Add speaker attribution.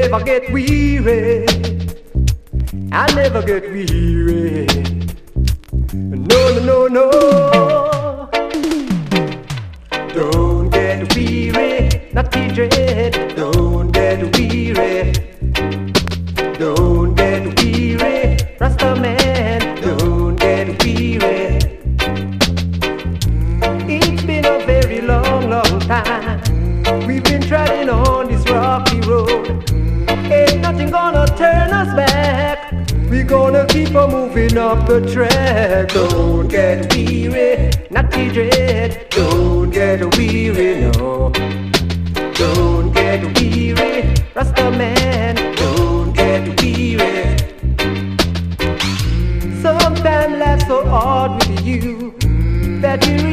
Speaker 1: never get weary. I never get weary. No, no, no, no. Don't get weary, not dread. Don't get weary. Don't get weary, Rasta man. Don't get weary. It's been a very long, long time. We've been treading on this rocky road. Ain't nothing gonna turn us back. We're gonna keep on moving up the track. Don't get weary, not dread. Don't get weary, no. Don't get weary, Rasta man. Don't get weary. Sometimes life's so hard with you that you